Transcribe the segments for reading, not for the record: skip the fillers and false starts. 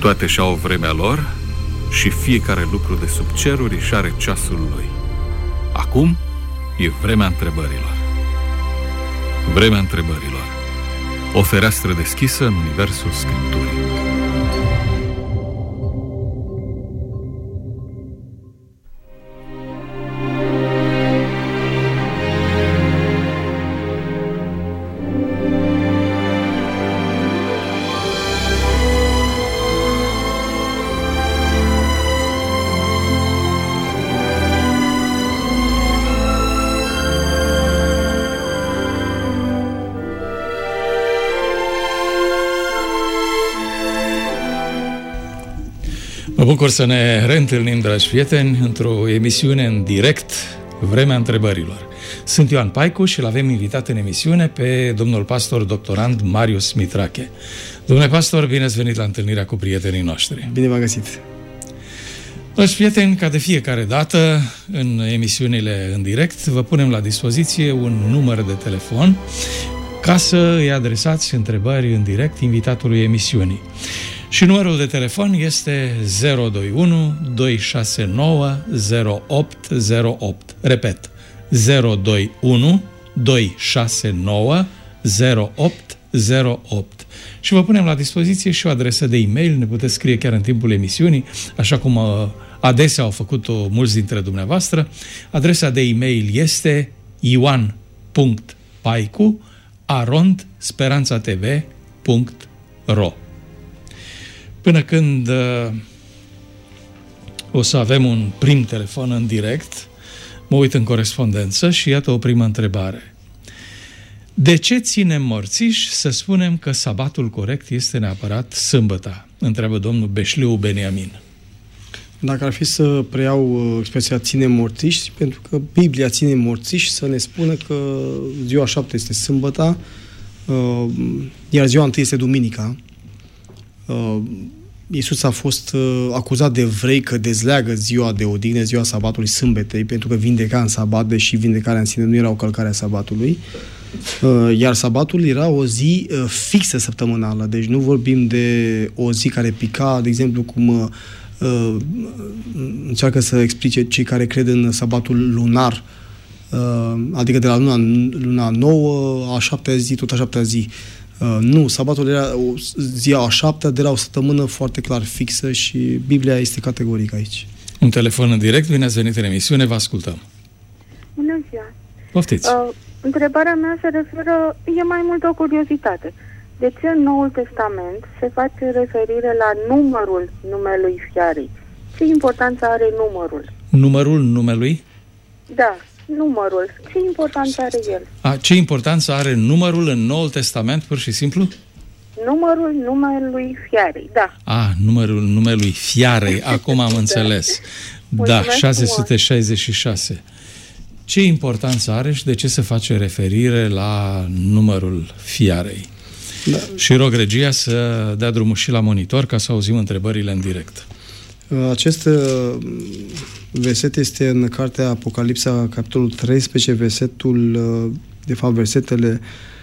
Toate și-au vremea lor și fiecare lucru de sub ceruri își are ceasul lui. Acum e vremea întrebărilor. Vremea întrebărilor. O fereastră deschisă în universul Scripturii. Mă bucur să ne reîntâlnim, dragi prieteni, într-o emisiune în direct, Vremea întrebărilor. Sunt Ioan Paicu și l-avem invitat în emisiune pe domnul pastor doctorand Marius Mitrache. Domnule pastor, bine ați venit la întâlnirea cu prietenii noștri. Bine v-am găsit. Dragi prieteni, ca de fiecare dată, în emisiunile în direct, vă punem la dispoziție un număr de telefon ca să îi adresați întrebări în direct invitatului emisiunii. Și numărul de telefon este 021 269 0808. Repet, 021 269 0808. Și vă punem la dispoziție și o adresă de e-mail, ne puteți scrie chiar în timpul emisiunii, așa cum adesea au făcut-o mulți dintre dumneavoastră. Adresa de e-mail este ioan.paicu@speranțatv.ro. Până când o să avem un prim telefon în direct, mă uit în corespondență și iată o primă întrebare. De ce ținem mărțiși să spunem că sabatul corect este neapărat sâmbăta? Întreabă domnul Beșliu Beniamin. Dacă ar fi să preiau expresia ține morțiși, pentru că Biblia ține morțiși să ne spună că ziua 7 este sâmbăta, iar ziua 1 este duminica. Iisus a fost acuzat de evrei că dezleagă ziua de odihnă, ziua sabatului sâmbetei, pentru că vindeca în sabat, deși vindecarea în sine nu era o călcare a sabatului. Iar sabatul era o zi fixă săptămânală, deci nu vorbim de o zi care pica, de exemplu, cum încearcă să explice cei care cred în sabatul lunar, adică de la luna nouă, a șaptea zi, tot a șaptea zi. Nu, sabatul era ziua a șaptea, de la o săptămână foarte clar fixă și Biblia este categorică aici. Un telefon în direct, bine ați venit în emisiune, vă ascultăm. Bună ziua! Poftiți! Întrebarea mea se referă, e mai mult o curiozitate. De ce în Noul Testament se face referire la numărul numelui fiarei? Ce importanță are numărul? Numărul numelui? Da, numărul. Ce importanță are el? Ce importanță are numărul în Noul Testament, pur și simplu? Numărul numelui fiarei, da. Numărul numelui fiarei, acum am înțeles. Da, 666. Ce importanță are și de ce se face referire la numărul fiarei? Da. Și rog regia să dea drumul și la monitor ca să auzim întrebările în direct. Acest verset este în cartea Apocalipsa, capitolul 13, versetele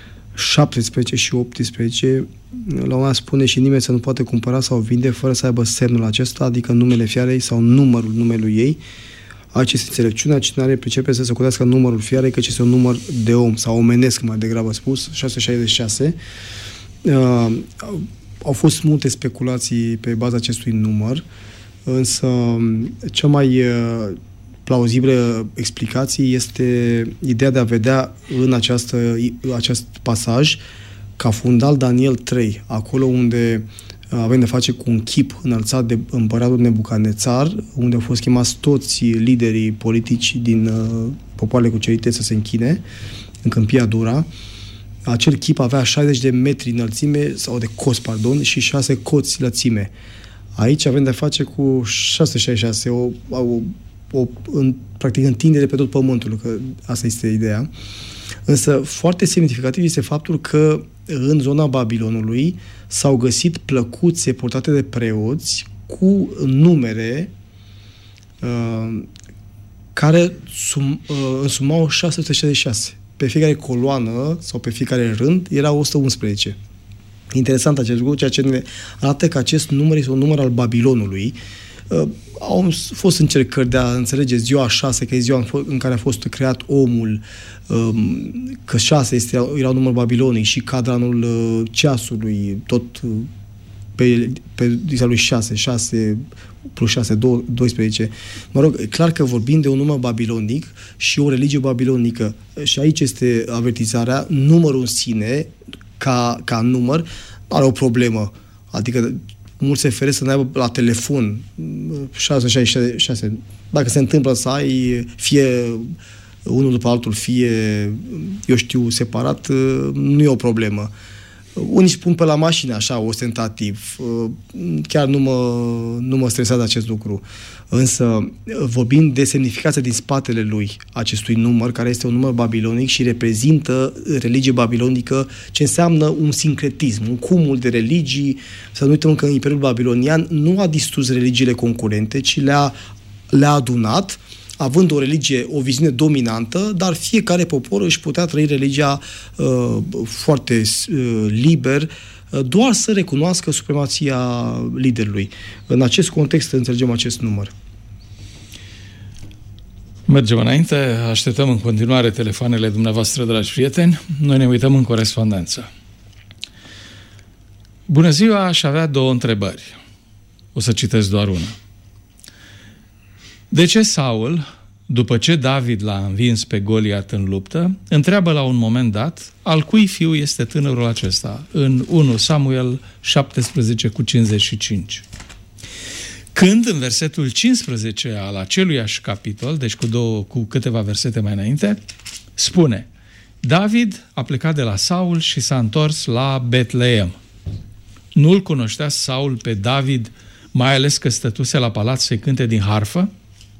17 și 18. La una spune: și nimeni să nu poate cumpăra sau vinde fără să aibă semnul acesta, adică numele fiarei sau numărul numelui ei. Aici este înțelepciunea, cine are pricepe să se socotească numărul fiarei, căci este un număr de om, sau omenesc mai degrabă spus, 666. Au fost multe speculații pe baza acestui număr, însă cea mai plauzibilă explicație este ideea de a vedea în acest pasaj ca fundal Daniel 3, acolo unde avem de face cu un chip înălțat de împăratul Nebucanețar, unde au fost chemați toți liderii politici din popoarele cucerite să se închine în Câmpia Dura. Acel chip avea 60 de metri înălțime, sau de coți, pardon, și 6 coți lățime. Aici avem de face cu 666, practic întindere pe tot pământul, că asta este ideea. Însă foarte semnificativ este faptul că în zona Babilonului s-au găsit plăcuțe purtate de preoți cu numere care însumau 666. Pe fiecare coloană sau pe fiecare rând era 111. Interesant acest lucru, ceea ce ne arată că acest număr este un număr al Babilonului. Au fost încercări de a înțelege ziua 6, că e ziua în care a fost creat omul, că 6 era un număr babilonic și cadranul ceasului, tot pe ziua lui 6 plus 6, 12. Mă rog, clar că vorbim de un număr babilonic și o religie babilonică. Și aici este avertizarea, numărul în sine, ca număr, are o problemă. Adică mulți se feresc să ne aibă la telefon 666. Dacă se întâmplă să ai fie unul după altul, fie, eu știu, separat, nu e o problemă. Unii spun pe la mașină, așa, ostentativ. Chiar nu mă stresează acest lucru. Însă, vorbim de semnificația din spatele lui, acestui număr, care este un număr babilonic și reprezintă religie babilonică, ce înseamnă un sincretism, un cumul de religii. Să nu uităm că în Imperiul Babilonian nu a distrus religiile concurente, ci le-a adunat, având o religie, o viziune dominantă, dar fiecare popor își putea trăi religia foarte liber, doar să recunoască supremația liderului. În acest context înțelegem acest număr. Mergem înainte, așteptăm în continuare telefoanele dumneavoastră, dragi prieteni. Noi ne uităm în corespondență. Bună ziua, aș avea 2 întrebări. O să citesc doar una. De ce Saul, după ce David l-a învins pe Goliat în luptă, întreabă la un moment dat al cui fiu este tânărul acesta, în 1 Samuel 17:55. Când, în versetul 15 al aceluiași capitol, deci cu câteva versete mai înainte, spune: David a plecat de la Saul și s-a întors la Betleem. Nu-l cunoștea Saul pe David, mai ales că stătuse la palat să-i cânte din harfă?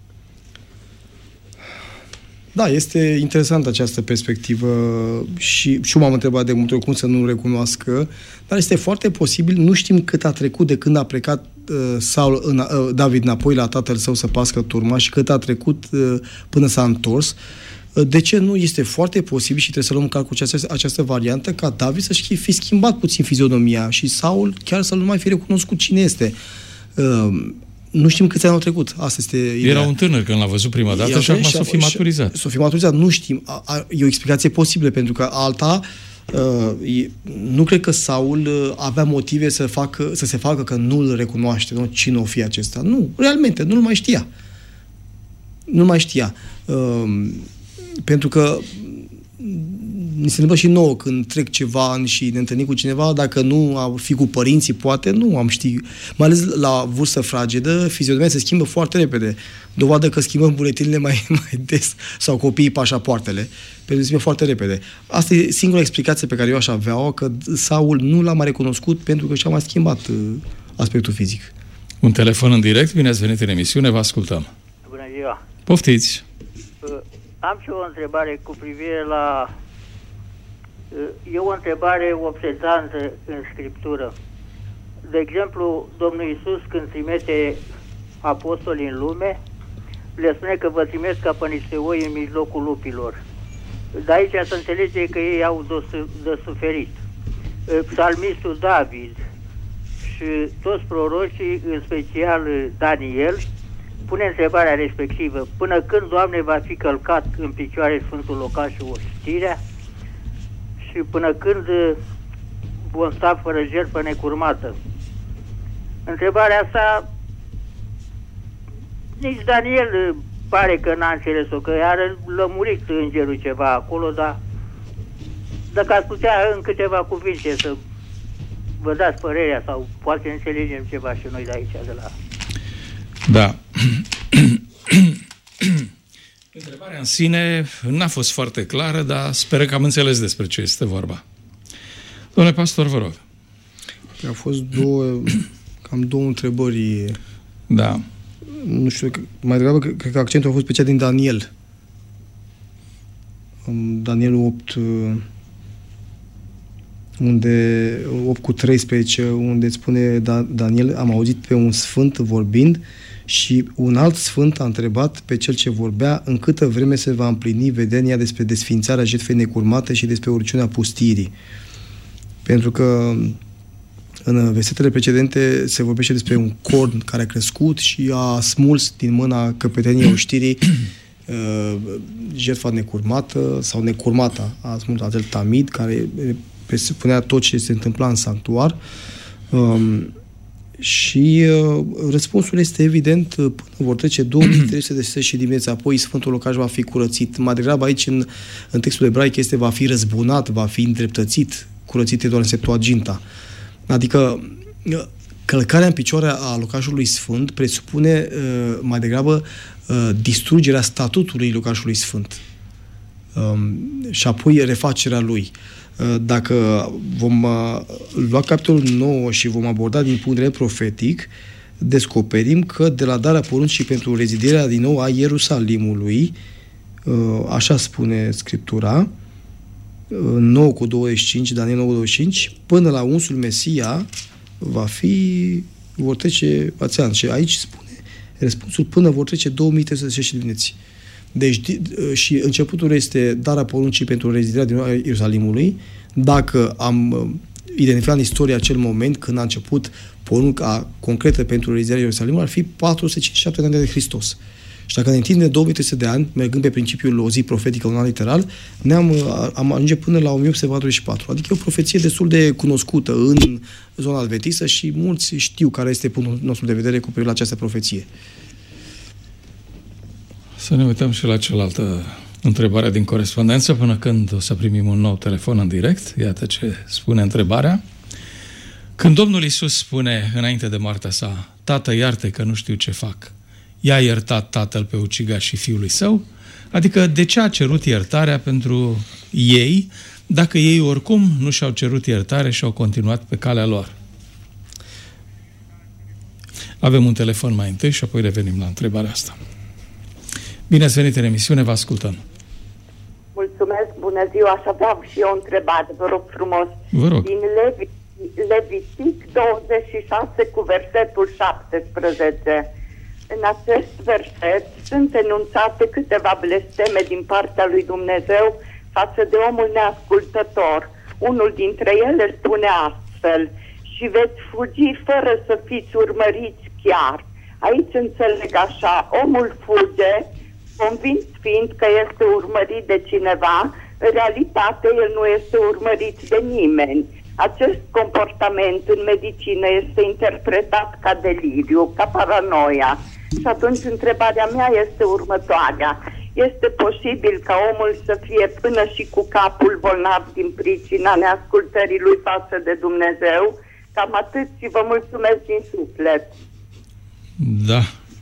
Da, este interesantă această perspectivă și eu m-am întrebat de multe ori cum să nu recunoască, dar este foarte posibil, nu știm cât a trecut de când a plecat David înapoi la tatăl său să pască turma și cât a trecut până s-a întors. De ce nu? Este foarte posibil și trebuie să luăm în calcul această variantă ca David să-și fi schimbat puțin fizionomia și Saul chiar să nu mai fi recunoscut cine este. Nu știm câți ani au trecut. Asta este ideea. Era un tânăr când l-a văzut prima dată și acum s-a fi maturizat. S-a fi maturizat, nu știm. E o explicație posibilă, pentru că alta, nu cred că Saul avea motive să se facă că nu-l recunoaște, nu? Cine o fi acesta. Nu, realmente, nu-l mai știa. Nu mai știa. Pentru că ni se întâmplă și nouă când trec ceva ani și ne întâlnim cu cineva, dacă nu ar fi cu părinții, poate, nu am ști. Mai ales la vârstă fragedă, fizionomia se schimbă foarte repede. Dovadă că schimbăm buletinile mai des sau copiii pașapoartele, pentru că se schimbă foarte repede. Asta e singura explicație pe care eu aș avea-o, că Saul nu l-a mai recunoscut pentru că și-a mai schimbat aspectul fizic. Un telefon în direct, bine ați venit în emisiune, vă ascultăm. Bună ziua! Poftiți! Am și o întrebare cu privire la... E o întrebare obsedantă în Scriptură. De exemplu, Domnul Iisus, când trimite apostolii în lume, le spune că vă trimesc ca pe niște oi în mijlocul lupilor. De aici se înțelege că ei au de suferit. Psalmistul David și toți prorocii, în special Daniel, pune întrebarea respectivă: până când, Doamne, va fi călcat în picioare Sfântul Locaș și oștirea? Și până când vom sta fără jertfă necurmată? Întrebarea asta nici Daniel pare că n-a înțeles-o, că a lămurit îngerul ceva acolo, dar dacă ați putea în câteva cuvinte să vă dați părerea, sau poate înțelegem ceva și noi de aici, de la... Da. Întrebarea în sine n-a fost foarte clară, dar sper că am înțeles despre ce este vorba. Domnule pastor, vă rog. Au fost cam două întrebări. Da. Nu știu, mai degrabă cred că accentul a fost pe cea din Daniel. Daniel 8, unde 8:13, unde spune Daniel: am auzit pe un sfânt vorbind și un alt sfânt a întrebat pe cel ce vorbea în câtă vreme se va împlini vedenia despre desființarea jertfei necurmate și despre urciunea pustirii. Pentru că În versetele precedente se vorbește despre un corn care a crescut și a smuls din mâna căpeteniei oștirii jertfa necurmată sau necurmata. A smuls acel tamid care presupunea tot ce se întâmpla în sanctuar. Și răspunsul este evident: până vor trece 2300 de zile și dimineața, apoi Sfântul Locaș va fi curățit. Mai degrabă aici, în textul ebraic, este va fi răzbunat, va fi îndreptățit, curățit doar în Septuaginta. Adică călcarea în picioare a locașului sfânt presupune mai degrabă distrugerea statutului locașului sfânt și apoi refacerea lui. Dacă vom lua capitolul 9 și vom aborda din punct de vedere profetic, descoperim că de la darea poruncii pentru reziderea din nou a Ierusalimului, așa spune Scriptura, 9:25, Daniel 9:25, până la unsul Mesia vor trece ani. Și aici spune răspunsul: până vor trece 2300 de dimineți. Deci, și începutul este darea poruncii pentru reziderea din nou a Ierusalimului. Dacă am identificat în istorie acel moment când a început porunca concretă pentru reziderea Ierusalimului, ar fi 457 de ani de Hristos. Și dacă ne întindem 2300 de ani, mergând pe principiul o zi profetică, un an literal, am ajunge până la 1844. Adică e o profeție destul de cunoscută în zona adventistă și mulți știu care este punctul nostru de vedere cu privire la această profeție. Să ne uităm și la cealaltă întrebare din corespondență, până când o să primim un nou telefon în direct. Iată ce spune întrebarea. Când Domnul Iisus spune înainte de moartea sa: Tată, iartă că nu știu ce fac, i-a iertat Tatăl pe ucigaș și fiului său? Adică de ce a cerut iertarea pentru ei, dacă ei oricum nu și-au cerut iertare și au continuat pe calea lor? Avem un telefon mai întâi și apoi revenim la întrebarea asta. Bine ați venit în emisiune, vă ascultăm. Mulțumesc, bună ziua, aș avea și eu o întrebare, vă rog frumos. Vă rog. Din Levitic 26 cu versetul 17. În acest verset sunt enunțate câteva blesteme din partea lui Dumnezeu față de omul neascultător. Unul dintre ele spune astfel: și veți fugi fără să fiți urmăriți chiar. Aici înțeleg așa: omul fuge, convins fiind că este urmărit de cineva, în realitate el nu este urmărit de nimeni. Acest comportament în medicină este interpretat ca deliriu, ca paranoia. Și atunci întrebarea mea este următoarea: este posibil ca omul să fie până și cu capul bolnav din pricina neascultării lui față de Dumnezeu? Cam atât și vă mulțumesc din suflet. Da.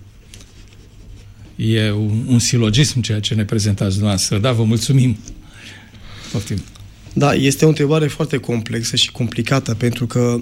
E un silogism ceea ce ne prezentați dumneavoastră. Da, vă mulțumim. Poftim. Da, este o întrebare foarte complexă și complicată, pentru că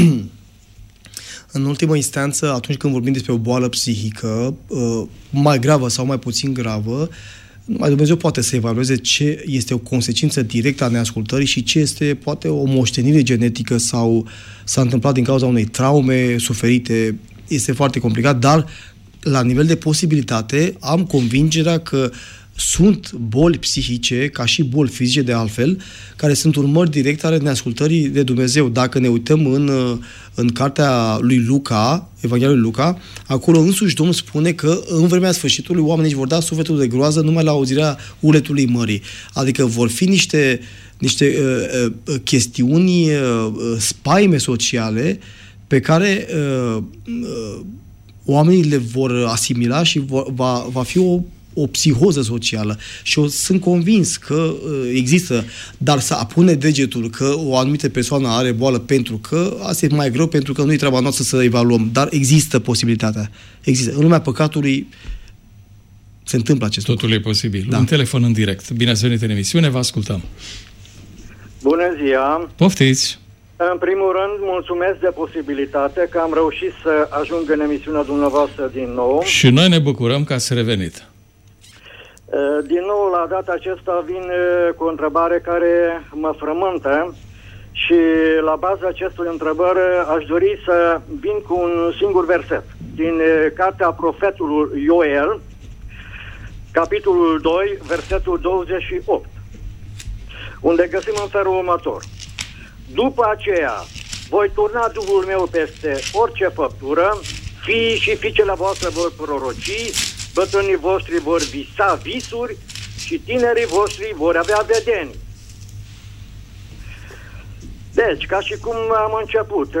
în ultimă instanță, atunci când vorbim despre o boală psihică, mai gravă sau mai puțin gravă, numai Dumnezeu poate să evalueze ce este o consecință directă a neascultării și ce este poate o moștenire genetică sau s-a întâmplat din cauza unei traume suferite. Este foarte complicat, dar la nivel de posibilitate am convingerea că sunt boli psihice, ca și boli fizice de altfel, care sunt urmări directe ale neascultării de Dumnezeu. Dacă ne uităm în cartea lui Luca, Evanghelia lui Luca, acolo însuși Domnul spune că în vremea sfârșitului oamenii își vor da sufletul de groază numai la auzirea urletului mării. Adică vor fi niște chestiuni, spaime sociale pe care oamenii le vor asimila și va fi o psihoză socială. Și sunt convins că există, dar să apune degetul că o anumită persoană are boală pentru că asta e mai greu, pentru că nu e treaba noastră să evaluăm. Dar există posibilitatea. Există. În lumea păcatului se întâmplă acest lucru. Totul e posibil. Da. Un telefon în direct. Bine ați venit în emisiune, vă ascultăm. Bună ziua! Poftiți! În primul rând, mulțumesc de posibilitate că am reușit să ajung în emisiunea dumneavoastră din nou. Și noi ne bucurăm că ați revenit. Din nou, la data aceasta, vin cu o întrebare care mă frământă și la baza acestui întrebări aș dori să vin cu un singur verset din cartea profetului Ioel, capitolul 2, versetul 28, unde găsim în felul următor: după aceea voi turna Duhul meu peste orice făptură, fiii și fiicele voastre vor proroci, bătrânii voștri vor visa visuri și tinerii voștri vor avea vedenii. Deci, ca și cum am început,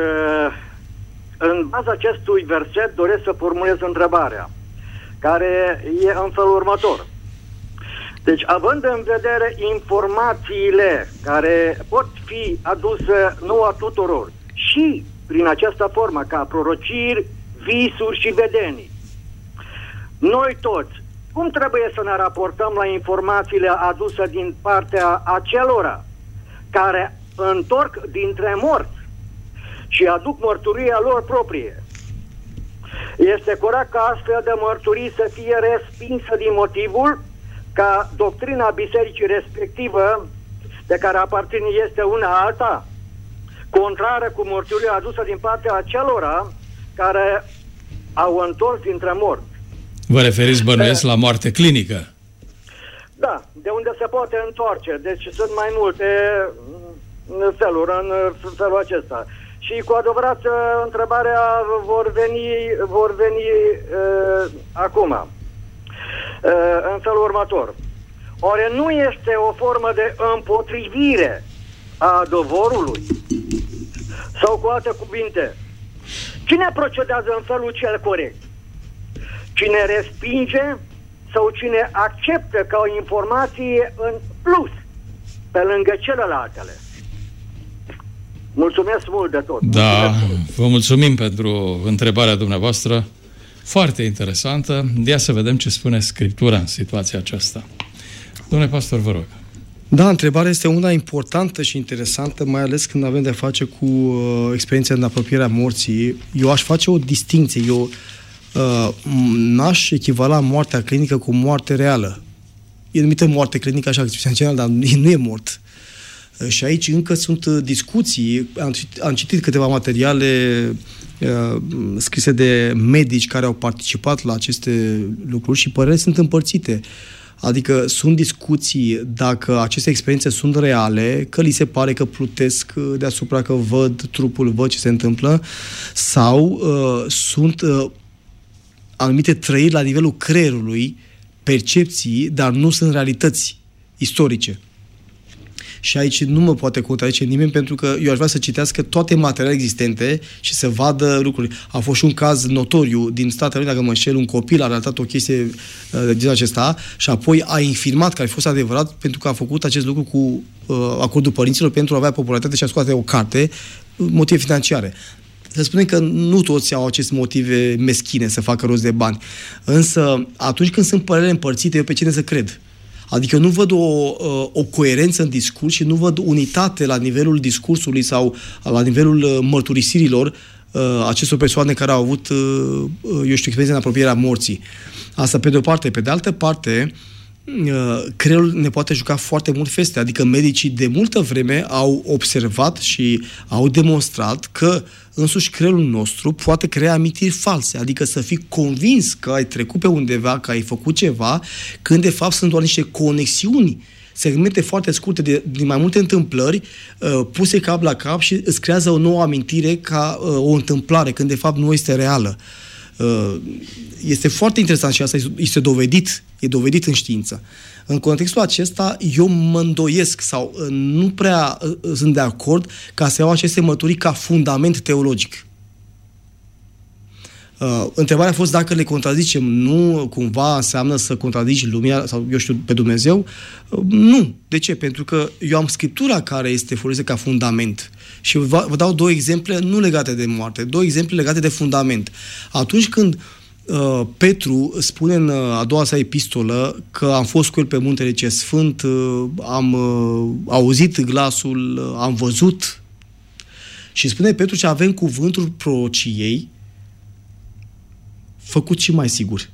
în baza acestui verset doresc să formulez întrebarea, care e în felul următor. Deci, având în vedere informațiile care pot fi aduse nu a tuturor, și prin această formă, ca prorociri, visuri și vedenii, noi toți, cum trebuie să ne raportăm la informațiile aduse din partea acelora care întorc dintre morți și aduc mărturia lor proprie? Este corect ca astfel de mărturii să fie respinsă din motivul ca doctrina bisericii respectivă de care aparține este una alta, contrară cu mărturia adusă din partea acelora care au întors dintre morți. Vă referiți, bănuiesc, la moarte clinică? Da, de unde se poate întoarce. Deci sunt mai multe feluri în felul acesta. Și cu adevărat întrebarea vor veni acum. În felul următor. Oare nu este o formă de împotrivire a adevărului? Sau cu alte cuvinte, cine procedează în felul cel corect? Cine respinge sau cine acceptă ca o informație în plus pe lângă celelalte? Mulțumesc mult de tot. Da, vă mulțumim pentru întrebarea dumneavoastră. Foarte interesantă. Ia să vedem ce spune Scriptura în situația aceasta. Domnule pastor, vă rog. Da, întrebarea este una importantă și interesantă, mai ales când avem de face cu experiența în apropierea morții. Eu aș face o distinție. Eu n-aș echivala moartea clinică cu moarte reală. E numită moarte clinică așa, în general, dar nu e mort. Și aici încă sunt discuții. Am citit câteva materiale scrise de medici care au participat la aceste lucruri și părerile sunt împărțite. Adică sunt discuții dacă aceste experiențe sunt reale, că li se pare că plutesc deasupra, că văd trupul, văd ce se întâmplă, sau sunt anumite trăiri la nivelul creierului, percepții, dar nu sunt realități istorice. Și aici nu mă poate contrazice nimeni, pentru că eu aș vrea să citească toate materialele existente și să vadă lucruri. A fost și un caz notoriu din Statele Unite, dacă mă înșel, un copil a relatat o chestie din acesta și apoi a infirmat că a fost adevărat pentru că a făcut acest lucru cu acordul părinților pentru a avea popularitate și a scoate o carte, motive financiare. Să spunem că nu toți au aceste motive meschine să facă rost de bani. Însă, atunci când sunt părere împărțite, eu pe cine să cred? Adică eu nu văd o coerență în discurs și nu văd unitate la nivelul discursului sau la nivelul mărturisirilor acestor persoane care au avut, eu știu, experiența în apropierea morții. Asta pe de o parte. Pe de altă parte, creierul ne poate juca foarte mult feste. Adică medicii de multă vreme au observat și au demonstrat că însuși creierul nostru poate crea amintiri false. Adică să fii convins că ai trecut pe undeva, că ai făcut ceva, când de fapt sunt doar niște conexiuni, segmente foarte scurte din mai multe întâmplări puse cap la cap și îți creează o nouă amintire ca o întâmplare, când de fapt nu este reală. Este foarte interesant și asta este dovedit, e dovedit în știință. În contextul acesta, eu mă îndoiesc sau nu prea sunt de acord ca să iau aceste mărturii ca fundament teologic. Întrebarea a fost dacă le contrazicem. Nu cumva înseamnă să contrazici lumea sau, eu știu, pe Dumnezeu? Nu. De ce? Pentru că eu am Scriptura care este folosită ca fundament. Și vă dau două exemple nu legate de moarte, două exemple legate de fundament. Atunci când Petru spune în a doua sa epistolă că am fost cu el pe muntele ce sfânt, am auzit glasul, am văzut, și spune Petru că avem cuvântul prorociei făcut și mai sigur.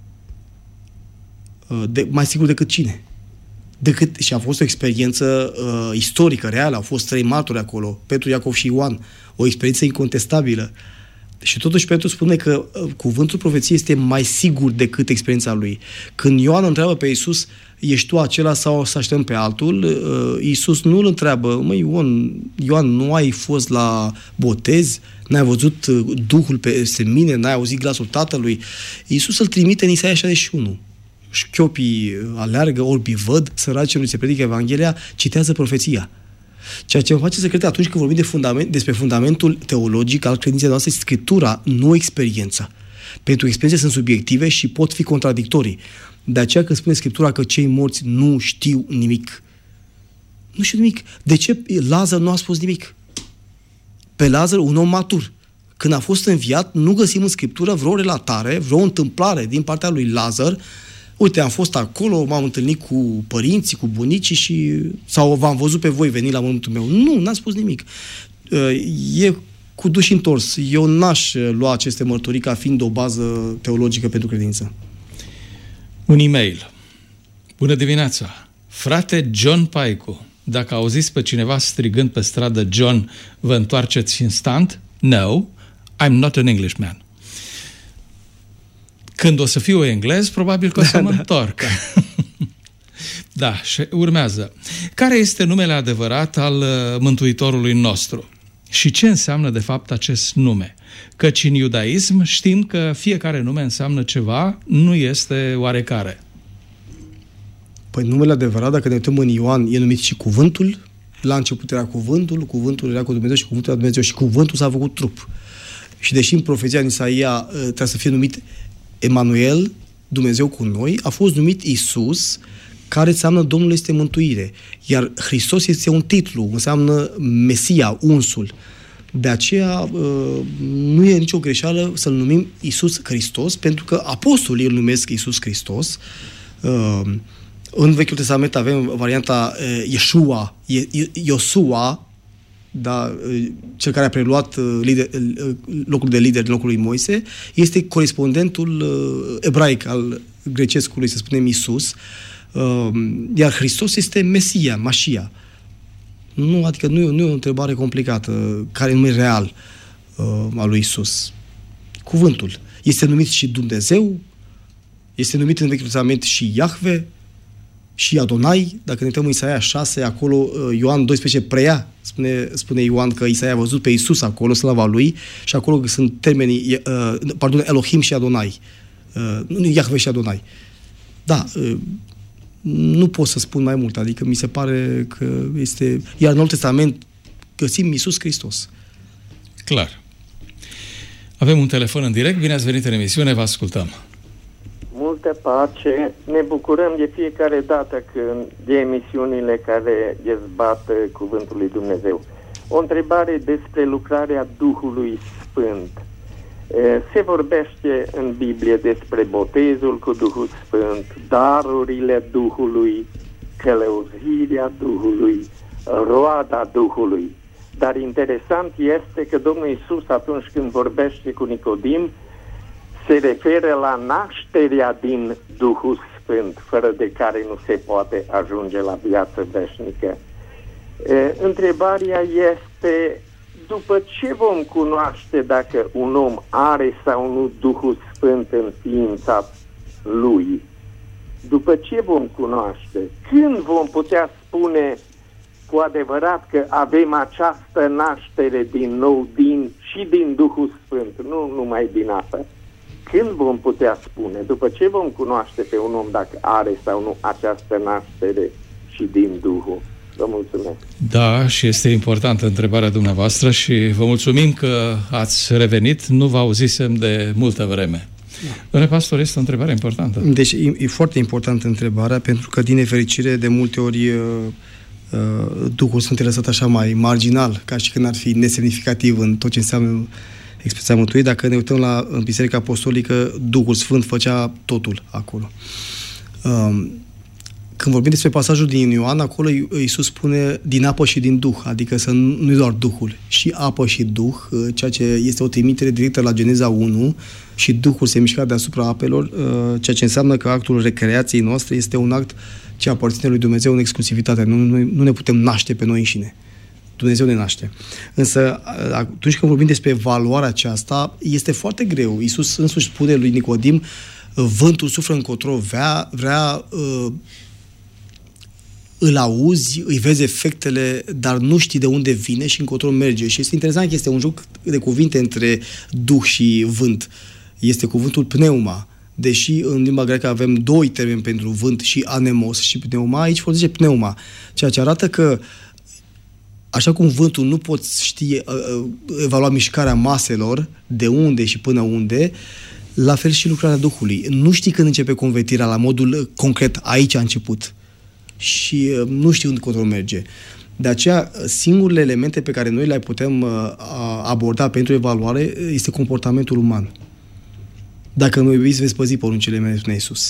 Mai sigur decât cine? Și a fost o experiență istorică, reală, au fost 3 martori acolo, Petru, Iacov și Ioan, o experiență incontestabilă. Și totuși Petru spune că cuvântul profeției este mai sigur decât experiența lui. Când Ioan întreabă pe Iisus, ești tu acela sau să așteptăm pe altul, Iisus nu îl întreabă, Ioan, nu ai fost la botez, n-ai văzut Duhul peste mine, n-ai auzit glasul Tatălui. Iisus îl trimite în Isaia 61. Șchiopii aleargă, orbii văd, săracii nu se predică Evanghelia, citează profeția. Ceea ce mă face să cred că atunci când vorbim despre fundamentul teologic al credinței noastre, Scriptura, nu experiența. Pentru experiențe sunt subiective și pot fi contradictorii. De aceea când spune Scriptura că cei morți nu știu nimic. Nu știu nimic. De ce Lazar nu a spus nimic? Pe Lazar, un om matur. Când a fost înviat, nu găsim în Scriptură vreo relatare, vreo întâmplare din partea lui Lazar. Uite, am fost acolo, m-am întâlnit cu părinții, cu bunicii sau v-am văzut pe voi veni la mormântul meu. Nu, n-a spus nimic. E cu duș întors. Eu n-aș lua aceste mărturii ca fiind o bază teologică pentru credință. Un e-mail. Bună dimineața! Frate John Paicu, dacă auziți pe cineva strigând pe stradă John, vă întoarceți instant? No, I'm not an Englishman. Când o să fiu englez, probabil că o să mă întorc. Da, și urmează. Care este numele adevărat al Mântuitorului nostru? Și ce înseamnă de fapt acest nume? Căci în iudaism știm că fiecare nume înseamnă ceva, nu este oarecare. Păi numele adevărat, dacă ne uităm în Ioan, e numit și Cuvântul. La început era Cuvântul, Cuvântul era cu Dumnezeu și Cuvântul era Dumnezeu și Cuvântul s-a făcut trup. Și deși în profeția în Isaia trebuie să fie numit Emanuel, Dumnezeu cu noi, a fost numit Iisus, care înseamnă Domnul este mântuire. Iar Hristos este un titlu, înseamnă Mesia, unsul. De aceea nu e nicio greșeală să-L numim Iisus Hristos, pentru că apostolii îl numesc Iisus Hristos. În Vechiul Testament avem varianta Yeshua, Iosua, da, cel care a preluat locul de lider din locul lui Moise, este corespondentul ebraic al grecescului, să spunem, Iisus, iar Hristos este Mesia, Mașia. Adică nu e o întrebare complicată, care nu e real al lui Iisus. Cuvântul. Este numit și Dumnezeu, este numit în Vechiul Testament și Iahve, și Adonai. Dacă ne uităm în Isaia 6, acolo Ioan 12 preia, spune Ioan că Isaia a văzut pe Iisus acolo, slava lui, și acolo sunt termenii, Elohim și Adonai. Nu Iahve și Adonai. Da, nu pot să spun mai mult, adică mi se pare că este... Iar în Noul Testament găsim Iisus Hristos. Clar. Avem un telefon în direct, bine ați venit în emisiune, vă ascultăm. Multă pace, ne bucurăm de fiecare dată de emisiunile care dezbat Cuvântul lui Dumnezeu. O întrebare despre lucrarea Duhului Sfânt. Se vorbește în Biblie despre botezul cu Duhul Sfânt, darurile Duhului, călăuzirea Duhului, roada Duhului. Dar interesant este că Domnul Iisus, atunci când vorbește cu Nicodim, se referă la nașterea din Duhul Sfânt, fără de care nu se poate ajunge la viață veșnică. Întrebarea este, după ce vom cunoaște dacă un om are sau nu Duhul Sfânt în ființa lui? După ce vom cunoaște? Când vom putea spune cu adevărat că avem această naștere din nou și din Duhul Sfânt, nu numai din apă? Când vom putea spune, după ce vom cunoaște pe un om dacă are sau nu această naștere și din Duhul? Vă mulțumesc. Da, și este importantă întrebarea dumneavoastră și vă mulțumim că ați revenit. Nu vă auzisem de multă vreme. Domnule pastor, este o întrebare importantă. Deci e foarte importantă întrebarea, pentru că, din nefericire, de multe ori Duhul Sfânt e lăsat așa mai marginal, ca și când ar fi nesemnificativ în tot ce înseamnă expresia mântuirii. Dacă ne uităm în Biserica Apostolică, Duhul Sfânt făcea totul acolo. Când vorbim despre pasajul din Ioan, acolo Iisus spune din apă și din Duh, adică nu e doar Duhul, și apă și Duh, ceea ce este o trimitere directă la Geneza 1, și Duhul se mișca deasupra apelor, ceea ce înseamnă că actul recreației noastre este un act ce aparține lui Dumnezeu în exclusivitate. Nu ne putem naște pe noi înșine. Dumnezeu ne naște. Însă, atunci când vorbim despre evaluarea aceasta, este foarte greu. Iisus însuși spune lui Nicodim, vântul suflă încotro vrea îl auzi, îi vezi efectele, dar nu știi de unde vine și încotro merge. Și este interesant că este un joc de cuvinte între duh și vânt. Este cuvântul pneuma. Deși în limba greacă avem doi termeni pentru vânt, și anemos și pneuma, aici folosește pneuma. Ceea ce arată că așa cum vântul nu poți evalua mișcarea maselor, de unde și până unde, la fel și lucrarea Duhului. Nu știi când începe convertirea la modul concret, aici a început. Și nu știi unde control merge. De aceea, singurele elemente pe care noi le putem aborda pentru evaluare este comportamentul uman. Dacă mă iubiți, veți păzi poruncile mele, spune Iisus.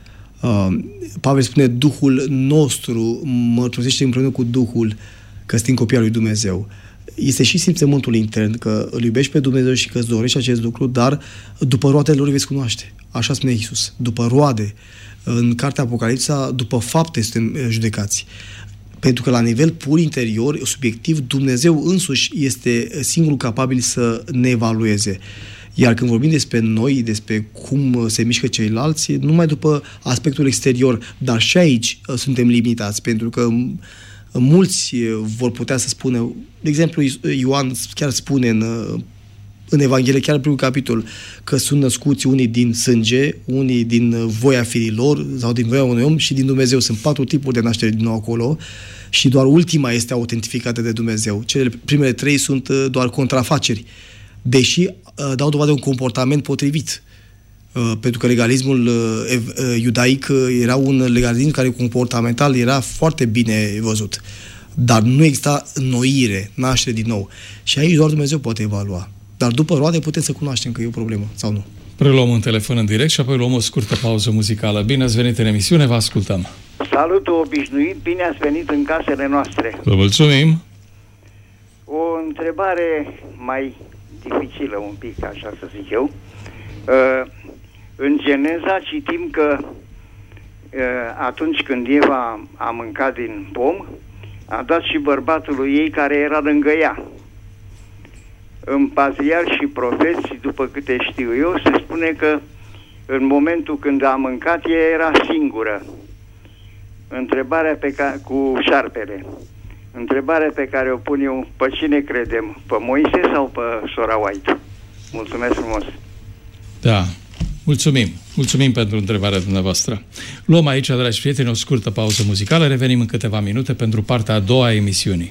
Pavel spune, Duhul nostru mărturisește împreună cu Duhul că suntem copii al lui Dumnezeu. Este și simțământul intern, că îl iubești pe Dumnezeu și că îți dorești acest lucru, dar după roadele lor veți cunoaște. Așa spune Iisus. După roade. În cartea Apocalipsa, după fapte suntem judecați. Pentru că la nivel pur interior, subiectiv, Dumnezeu însuși este singurul capabil să ne evalueze. Iar când vorbim despre noi, despre cum se mișcă ceilalți, numai după aspectul exterior, dar și aici suntem limitați, pentru că mulți vor putea să spună, de exemplu, Ioan chiar spune în Evanghelie, chiar în primul capitol, că sunt născuți unii din sânge, unii din voia firilor sau din voia unui om și din Dumnezeu. Sunt 4 tipuri de naștere din nou acolo și doar ultima este autentificată de Dumnezeu. Primele 3 sunt doar contrafaceri, deși dau dovadă de un comportament potrivit. Pentru că legalismul iudaic era un legalism care comportamental era foarte bine văzut. Dar nu exista înnoire, naștere din nou. Și aici doar Dumnezeu poate evalua. Dar după roade putem să cunoaștem că e o problemă sau nu. Preluăm un telefon în direct și apoi luăm o scurtă pauză muzicală. Bine ați venit în emisiune, vă ascultăm. Salutul obișnuit, bine ați venit în casele noastre. Vă mulțumim. O întrebare mai dificilă un pic, așa să zic eu. În Geneza citim că atunci când Eva a mâncat din pom, a dat și bărbatului ei care era lângă ea. În Patriarhi și Profeți, după câte știu eu, se spune că în momentul când a mâncat, ea era singură. Întrebarea cu șarpele. Întrebarea pe care o pun eu, pe cine credem? Pe Moise sau pe sora White? Mulțumesc frumos! Da, mulțumim! Mulțumim pentru întrebarea dumneavoastră. Luăm aici, dragi prieteni, o scurtă pauză muzicală. Revenim în câteva minute pentru partea a doua a emisiunii.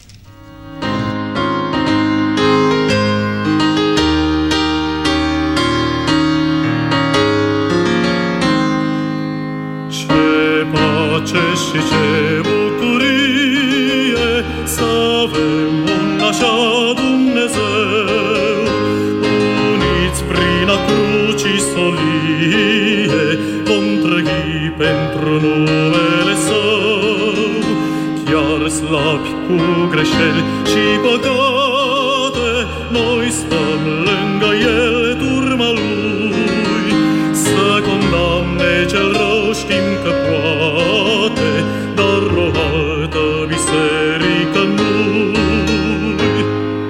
Și ce bucurie să avem un așa Dumnezeu, uniți prin a crucii solie, vom trăi pentru numele Său, chiar slabi cu greșeli și păcate, noi stăm lângă El, turma Lui, să condamne cel rău știm că poate, dar o altă biserică nu-i.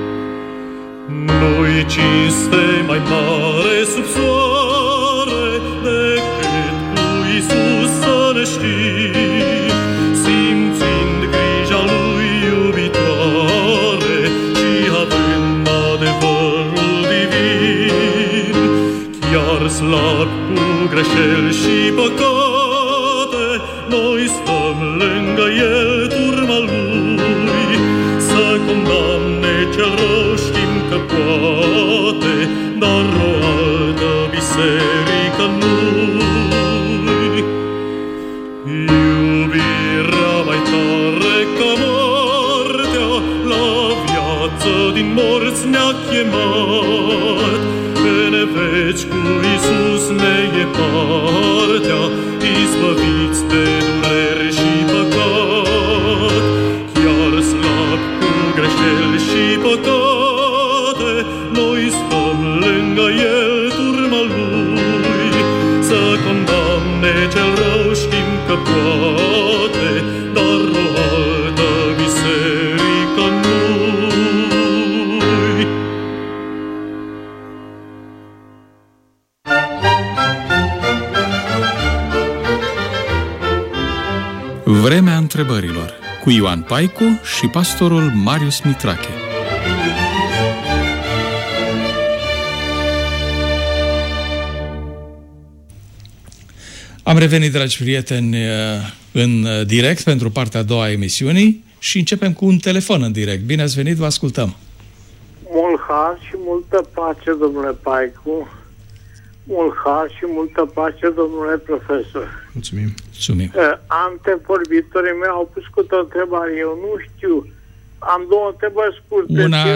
Nu-i cinste mai mare sub soare decât cu Iisus să ne știi, simțind grija Lui iubitoare și având adevărul divin, chiar slab cu greșeli și păcate, noi stăm lângă El, turma Lui, să condamne cel rău știm că poate, dar o altă biserică nu-i. Iubirea mai tare ca moartea, la viață din morți ne-a chemat, în veci cu Iisus ne e partea, izbăviți de dureri și păcat, chiar slab cu greșeli și păcate, noi stăm lângă El, turma Lui, să condamne cel rău știm că poate, dar o altă biserică nu. Vremea întrebărilor cu Ioan Paicu și pastorul Marius Mitrache. Am revenit, dragi prieteni, în direct pentru partea a doua a emisiunii și începem cu un telefon în direct. Bine ați venit, vă ascultăm. Mult har și multă pace, domnule Paicu. Mult har și multă pace, domnule profesor. Mulțumim. Mulțumim. Antevorbitorii mei au pus cu o întrebare. Eu nu știu. Am două întrebări scurte.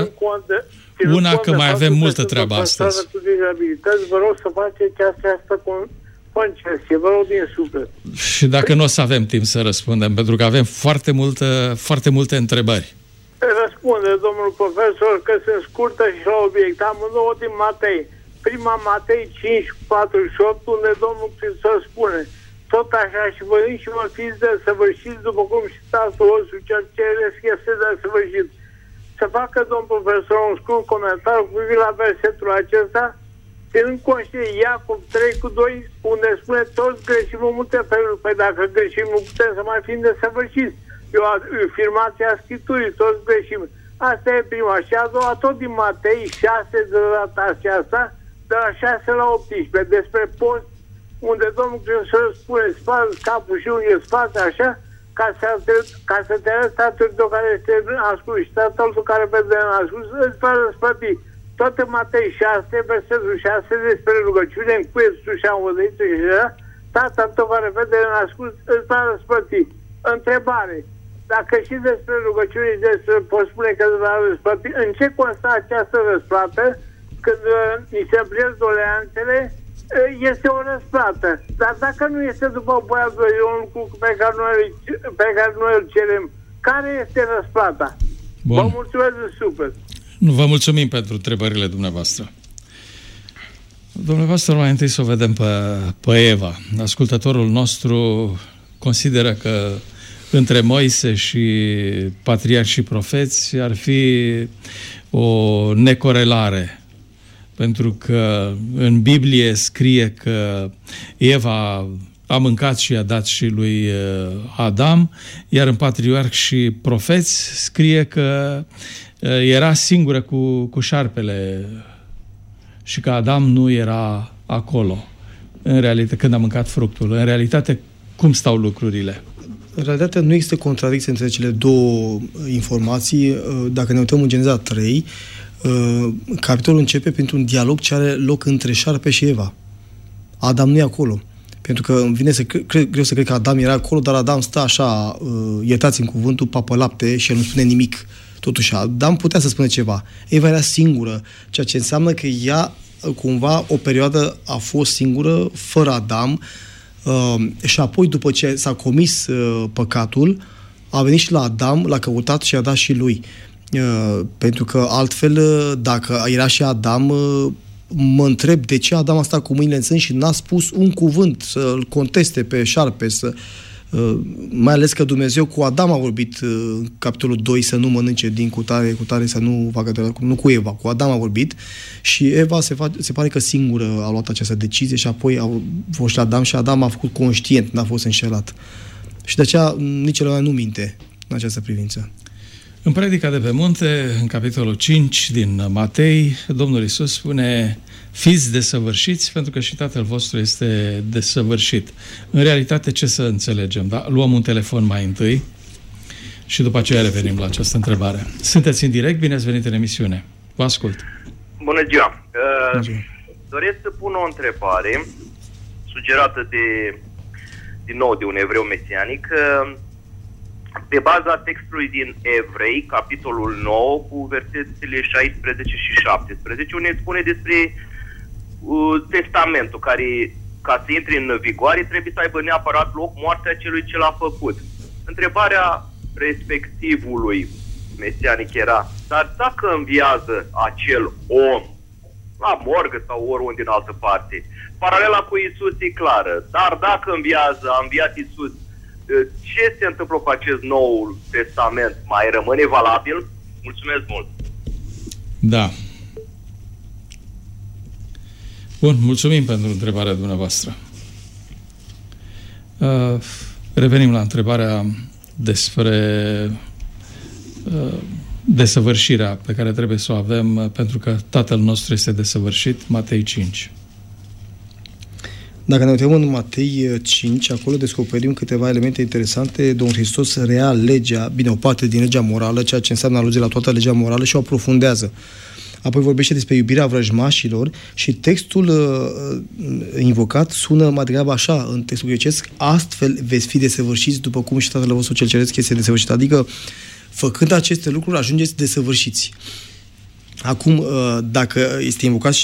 Una că mai avem multă treabă astăzi. Cu dizabilități, vă rog să faceți asta cu concesie. Vă rog din suflet. Și dacă nu o să avem timp să răspundem, pentru că avem foarte multe întrebări. Răspunde domnul profesor că sunt scurtă și la obiect. Amândouă din Matei. Prima Matei 5:48, unde Domnul Hristos spune: tot așa și voi înși vă fiți desăvârșiți după cum și Tatăl vostru cel ceresc este desăvârșit. Să facă domnul profesor un scurt comentariu cu privire la versetul acesta, ținând conștient Iacov 3:2, unde spune: toți greșim în multe feluri. Păi dacă greșim, nu putem să mai fim desăvârșiți. E o afirmație a Scripturii, toți greșim. Asta e prima. Și a doua, tot din Matei 6 de data aceasta, de la 6 la 18, despre post, unde Domnul Hristos spune: spală capul și unde spate așa, ca să te arăți Tatăl tău care este ascuns și Tatăl tău care vede în ascuns, îți va răsplăti. Tot în Matei 6, versetul 6, despre rugăciune, în cuietul și învățăitul și așa, Tatăl tău care vede în ascuns, îți va răsplăti. Întrebare: dacă și despre rugăciune poți spune că îți va răsplăti, în ce constă această răsplată? Când ni se împlinesc doleanțele, este o răsplată. Dar dacă nu este după voia lui, un lucru pe care noi îl cerem, care este răsplata? Bun. Vă mulțumesc de suflet. Vă mulțumim pentru întrebările dumneavoastră. Dumneavoastră, mai întâi să o vedem pe Eva. Ascultătorul nostru consideră că între Moise și patriarhi și profeți ar fi o necorelare. Pentru că în Biblie scrie că Eva a mâncat și i-a dat și lui Adam, iar în patriarhi și profeți scrie că era singură cu șarpele și că Adam nu era acolo, în realitate, când a mâncat fructul. În realitate, cum stau lucrurile? În realitate nu există contradicție între cele două informații. Dacă ne uităm în Geneza 3, capitolul începe printr-un dialog ce are loc între șarpe și Eva. Adam nu e acolo. Pentru că îmi vine greu să cred că Adam era acolo, dar Adam stă așa, iertați-mi cuvântul, papă lapte și el nu spune nimic. Totuși, Adam putea să spună ceva. Eva era singură, ceea ce înseamnă că ea, cumva, o perioadă a fost singură, fără Adam, și apoi, după ce s-a comis păcatul, a venit și la Adam, l-a căutat și a dat și lui. Pentru că altfel, dacă era și Adam, mă întreb de ce Adam a stat cu mâinile în sân și n-a spus un cuvânt să-l conteste pe șarpe, mai ales că Dumnezeu cu Adam a vorbit în capitolul 2 să nu mănânce din cutare, să nu facă, nu cu Eva, cu Adam a vorbit și Eva se pare că singură a luat această decizie și apoi a fost Adam și Adam a făcut conștient, n-a fost înșelat. Și de aceea nici el nu minte în această privință. În Predica de pe munte, în capitolul 5 din Matei, Domnul Iisus spune: fiți desăvârșiți pentru că și Tatăl vostru este desăvârșit. În realitate, ce să înțelegem? Da? Luăm un telefon mai întâi și după aceea revenim la această întrebare. Sunteți în direct, bine ați venit în emisiune. Vă ascult. Bună ziua! Doresc să pun o întrebare sugerată din nou de un evreu mesianic, pe baza textului din Evrei, capitolul 9, cu versetele 16 și 17, unde spune despre testamentul care, ca să intre în vigoare, trebuie să aibă neapărat loc moartea celui ce l-a făcut. Întrebarea respectivului mesianic era: dar dacă înviază acel om la morgă sau oriunde în altă parte, paralela cu Iisus e clară, dar dacă înviază, a înviat Iisus, ce se întâmplă cu acest nou testament? Mai rămâne valabil? Mulțumesc mult! Da. Bun, mulțumim pentru întrebarea dumneavoastră. Revenim la întrebarea despre desăvârșirea pe care trebuie să o avem, pentru că Tatăl nostru este desăvârșit, Matei 5. Dacă ne uităm în Matei 5, acolo descoperim câteva elemente interesante. Domnul Hristos rea legea, bine, o parte din legea morală, ceea ce înseamnă aluzie la toată legea morală, și o aprofundează. Apoi vorbește despre iubirea vrăjmașilor și textul invocat sună mai degrabă așa, în textul grecesc: astfel veți fi desăvârșiți după cum și Tatăl vostru cel ceresc este desăvârșit. Adică, făcând aceste lucruri, ajungeți desăvârșiți. Acum, dacă este invocat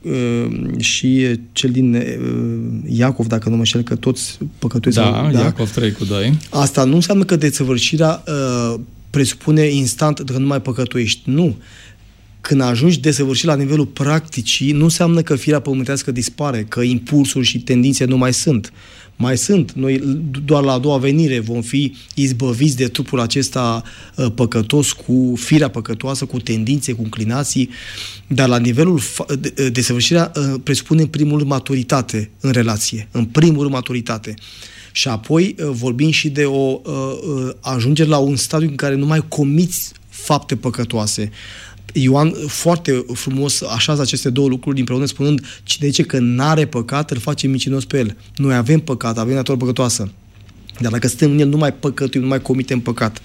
și cel din Iacov, dacă nu mă înșel, că toți păcătuiesc. Da, Iacov 3:2. Asta nu înseamnă că desăvârșirea presupune instant că nu mai păcătuiești. Nu. Când ajungi desăvârșit la nivelul practicii, nu înseamnă că firea pământească dispare, că impulsuri și tendințe nu mai sunt. Mai sunt. Noi doar la a doua venire vom fi izbăviți de trupul acesta păcătos, cu firea păcătoasă, cu tendințe, cu inclinații, dar la nivelul desăvârșirea presupune în primul rând maturitate în relație. În primul rând maturitate. Și apoi vorbim și de o ajungere la un stadiu în care nu mai comiți fapte păcătoase. Ioan foarte frumos așează aceste două lucruri împreună, spunând: cine zice că n-are păcat, îl face mincinos pe el. Noi avem păcat, avem natură păcătoasă. Dar dacă stăm în el, nu mai păcătuim, nu mai comitem păcat.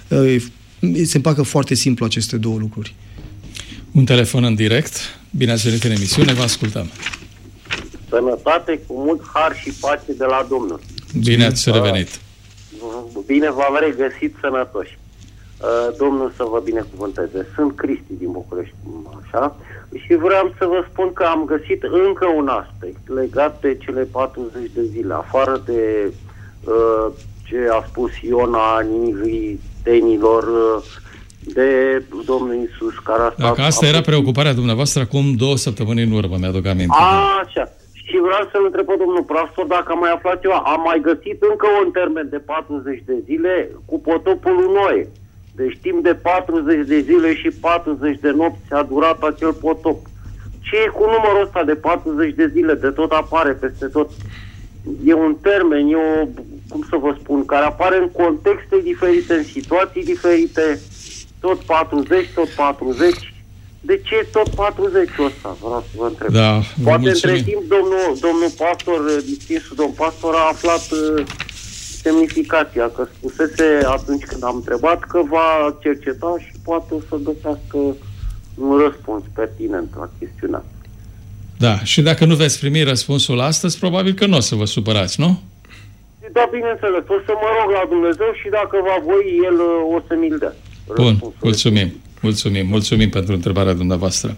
Se împacă foarte simplu aceste două lucruri. Un telefon în direct. Bine ați venit în emisiune, vă ascultăm. Sănătate, cu mult har și pace de la Domnul. Bine ați revenit. Bine v-am regăsit sănătoși. Domnul să vă binecuvânteze. Sunt Cristi din București, așa, și vreau să vă spun că am găsit încă un aspect legat de cele 40 de zile, afară de ce a spus Iona, Nivii, Tenilor, de Domnul Iisus, care a stat... Dacă asta era preocuparea dumneavoastră acum 2 săptămâni în urmă, mi-aduc aminte. Așa. Și vreau să-l întreb pe domnul pastor dacă am mai aflat ceva. Am mai găsit încă un termen de 40 de zile cu potopul lui Noe. Deci timp de 40 de zile și 40 de nopți a durat acel potop. Ce e cu numărul ăsta de 40 de zile? De tot apare peste tot. E un termen, cum să vă spun, care apare în contexte diferite, în situații diferite. Tot 40, tot 40. De ce tot 40-ul ăsta? Vreau să vă întreb. Da, poate între timp domnul pastor, distinsul domn pastor, a aflat semnificația, că spusese atunci când am întrebat că va cerceta și poate o să găsească un răspuns pertinent la chestiunea. Da, și dacă nu veți primi răspunsul astăzi, probabil că nu o să vă supărați, nu? Da, bineînțeles, o să mă rog la Dumnezeu și dacă va voi, El o să mi-l dea. Bun, mulțumim pentru întrebarea dumneavoastră.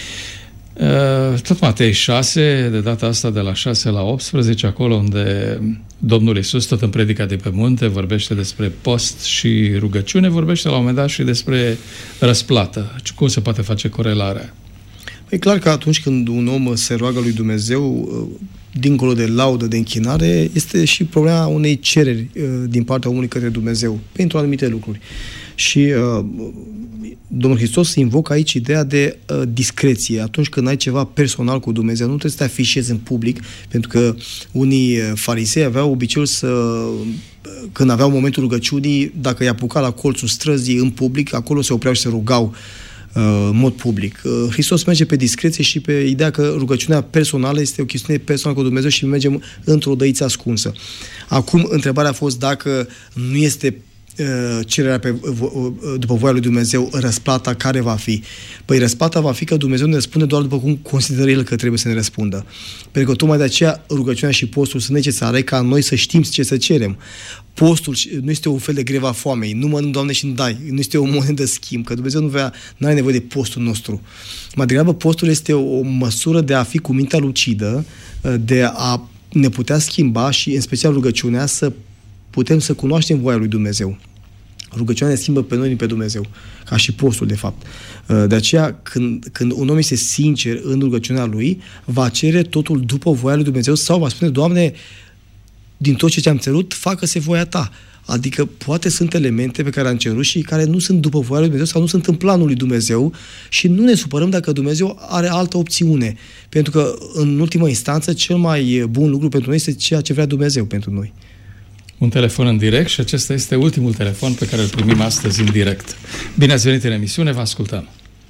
Tot Matei 6, de data asta de la 6 la 18, acolo unde Domnul Iisus, tot în predica de pe munte, vorbește despre post și rugăciune, vorbește la un moment dat și despre răsplată. Cum se poate face corelarea? E clar că atunci când un om se roagă lui Dumnezeu, dincolo de laudă, de închinare, este și problema unei cereri din partea omului către Dumnezeu, pentru anumite lucruri. Și Domnul Hristos invocă aici ideea de discreție. Atunci când ai ceva personal cu Dumnezeu, nu trebuie să te afișezi în public, pentru că unii farisei aveau obiceiul când aveau momentul rugăciunii, dacă i-a apucat la colțul străzii în public, acolo se opreau și se rugau în mod public. Hristos merge pe discreție și pe ideea că rugăciunea personală este o chestiune personală cu Dumnezeu și mergem într-o dăiță ascunsă. Acum, întrebarea a fost dacă nu este cererea după voia lui Dumnezeu, răsplata care va fi? Păi răsplata va fi că Dumnezeu ne răspunde doar după cum consideră El că trebuie să ne răspundă. Pentru că tocmai de aceea rugăciunea și postul sunt necesare ca noi să știm ce să cerem. Postul nu este un fel de greva foamei. Nu mănânc, Doamne, și nu dai. Nu este o monedă de schimb, că Dumnezeu nu are nevoie de postul nostru. Mai degrabă, postul este o măsură de a fi cu mintea lucidă, de a ne putea schimba și, în special, rugăciunea, să putem să cunoaștem voia lui Dumnezeu. Rugăciunea ne schimbă pe noi din pe Dumnezeu, ca și postul, de fapt. De aceea, când un om este sincer în rugăciunea lui, va cere totul după voia lui Dumnezeu sau va spune: Doamne, din tot ce ți-am cerut, facă-se voia ta. Adică poate sunt elemente pe care am cerut și care nu sunt după voia lui Dumnezeu sau nu sunt în planul lui Dumnezeu și nu ne supărăm dacă Dumnezeu are altă opțiune. Pentru că, în ultimă instanță, cel mai bun lucru pentru noi este ceea ce vrea Dumnezeu pentru noi. Un telefon în direct și acesta este ultimul telefon pe care îl primim astăzi în direct. Bine ați venit în emisiune, vă ascultăm.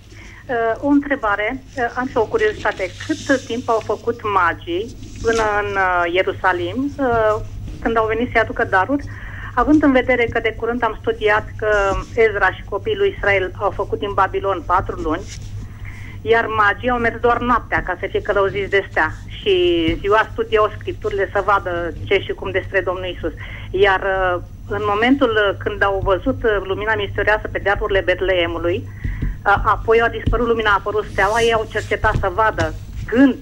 O întrebare, am și o curiozitate. Cât timp au făcut magii până în Ierusalim, când au venit să-i aducă daruri, având în vedere că de curând am studiat că Ezra și copiii lui Israel au făcut din Babilon 4 luni, iar magii au mers doar noaptea ca să fie călăuziți de stea și ziua studiau scripturile să vadă ce și cum despre Domnul Iisus. Iar în momentul când au văzut lumina misterioasă pe dealurile Betleemului, apoi a dispărut lumina, a apărut steaua, ei au cercetat să vadă când,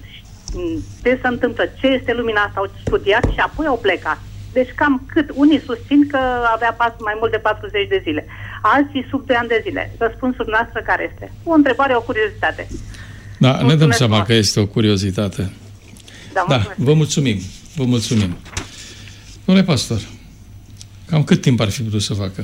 ce se întâmplă, ce este lumina asta, au studiat și apoi au plecat. Deci cam cât? Unii susțin că avea mai mult de 40 de zile, alții sub 2 ani de zile. Răspunsul noastră care este? O întrebare, o curiozitate. Da, mulțumesc, ne dăm seama că este o curiozitate. Da, vă mulțumim. Vă mulțumim. Domnule pastor, cam cât timp ar fi putut să facă?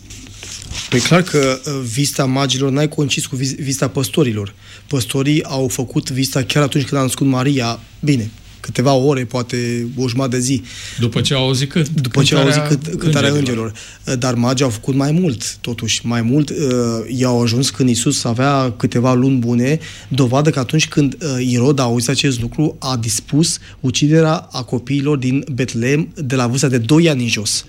Păi clar că vizita magilor n-ai coincis cu vizita păstorilor. Păstorii au făcut vizita chiar atunci când a născut Maria, bine, câteva ore, poate o jumătate de zi. După ce au auzit cântarea îngerilor. Dar magii au făcut mai mult, totuși. Mai mult, i-au ajuns când Iisus avea câteva luni bune, dovadă că atunci când Irod a auzit acest lucru, a dispus uciderea a copiilor din Betlehem de la vârsta de 2 ani în jos.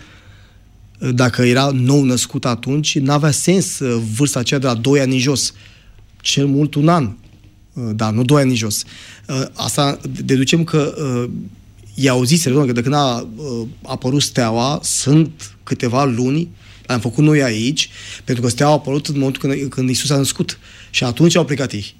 Dacă era nou născut atunci, n-avea sens vârsta aceea de la 2 ani în jos. Cel mult 1 an. Dar nu 2 ani în jos. Asta deducem că i-a auzit, că de când a apărut steaua, sunt câteva luni, am făcut noi aici, pentru că steaua a apărut în momentul când Iisus a născut. Și atunci au plecat ei.